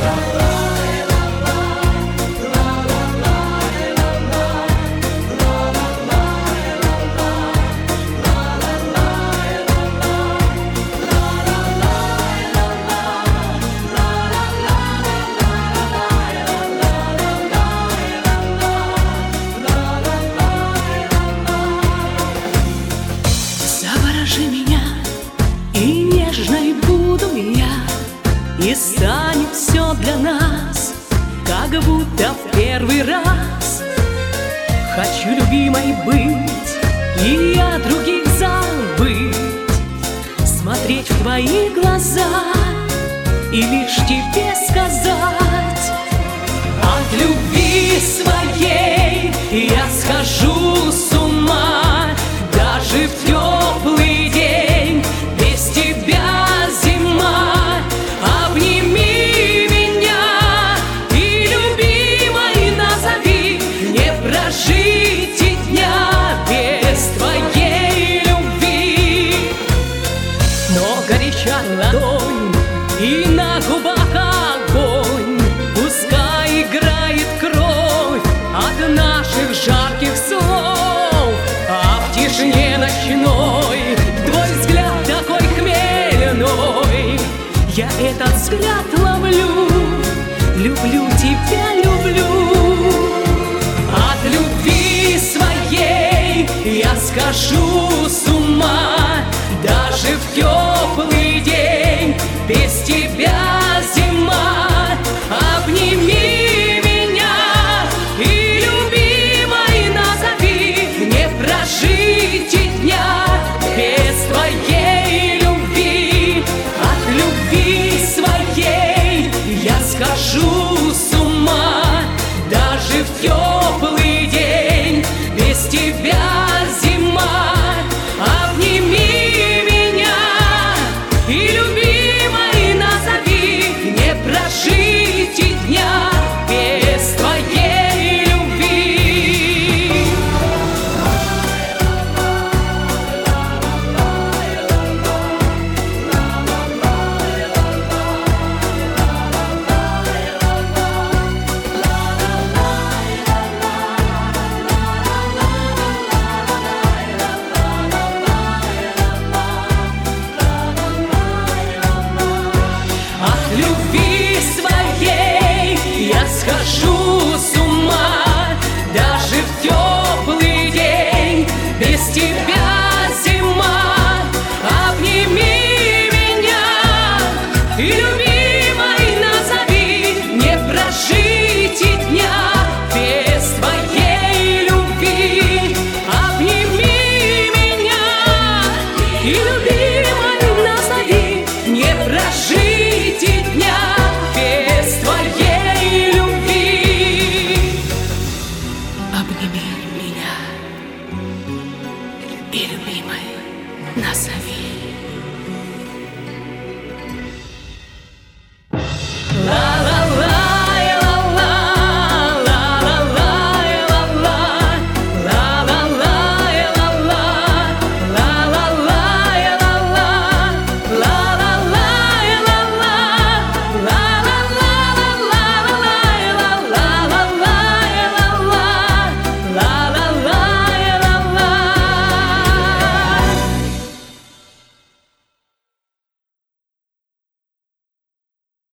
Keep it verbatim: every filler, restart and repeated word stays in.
Заворожи меня, и нежной буду я, и станет все для нас, как будто в первый раз. Хочу, любимой, быть и о других забыть, смотреть в твои глаза и лишь тебе сказать: от любви своей я схожу с ума, даже в теплый день без тебя зима. Обними меня и, любимой, назови, не прожить и дня без твоей любви. Но горяча ладонь и на губах огонь, пускай играет кровь от наших жарких слов, а в тишине ночной твой взгляд такой хмельной. Я этот взгляд ловлю, люблю тебя, люблю. От любви своей я схожу с ума, даже в теплый день без тебя зима. Обними меня и, любимой, назови, не прожить и дня без твоей любви. От любви своей я схожу с ума, даже в теплый день без тебя зима. Обними меня и, любимой, назови, не прожить и дня без твоей любви. От любви своей я схожу с ума, даже в теплый день без тебя зима. Обними меня и, любимой, назови, не прожить и дня без твоей любви. Обними меня и, любимой, назови, не прожить